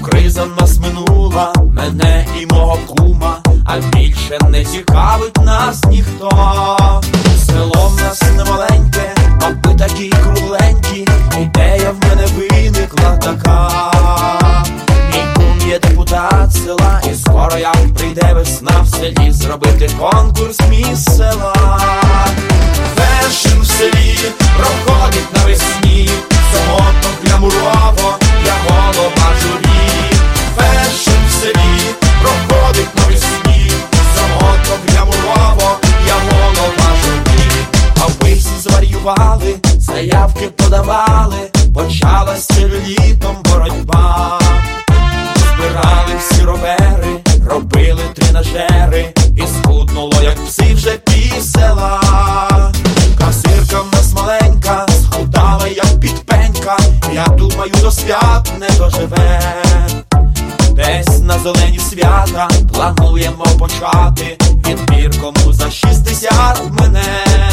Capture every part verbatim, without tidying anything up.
криза нас минула, мене і мого кума, а більше не цікавить нас ніхто. Село в нас немаленьке, баби такі кругленькі, ідея в мене виникла така. Мій кум є депутат села, і скоро як прийде весна, в селі зробити конкурс міс села. Фешн в селі проходить навесні, самотно глямурово, я голова журі. Фешн в селі проходить навесні, самотно глямурово, я голова журі. А ви всі зварювали, заявки подавали, почалась літом боротьба. Збирали всі ровери, робили тренажери, і схуднуло, як пси вже пів села. Касирка в нас маленька, схудала, як підпенька, я думаю, до свят не доживе. Десь на зелені свята плануємо почати відбір, кому за шістдесят мене.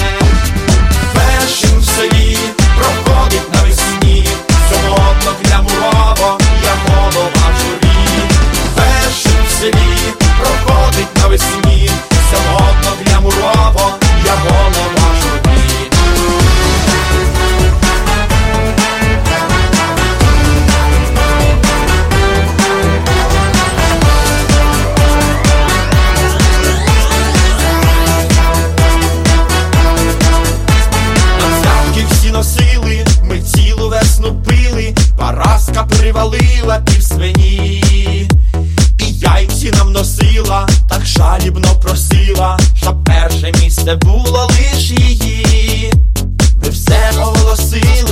Фешн в селі проходить навесні, самотно глямурово, я голова журі. Фешн в селі проходить навесні, самотно глямурово, я голова журі. Носили, ми цілу весну пили, Параска привалила пів свині. І яйці нам носила, так жалібно просила, щоб перше місце було лиш її. Ми все оголосили,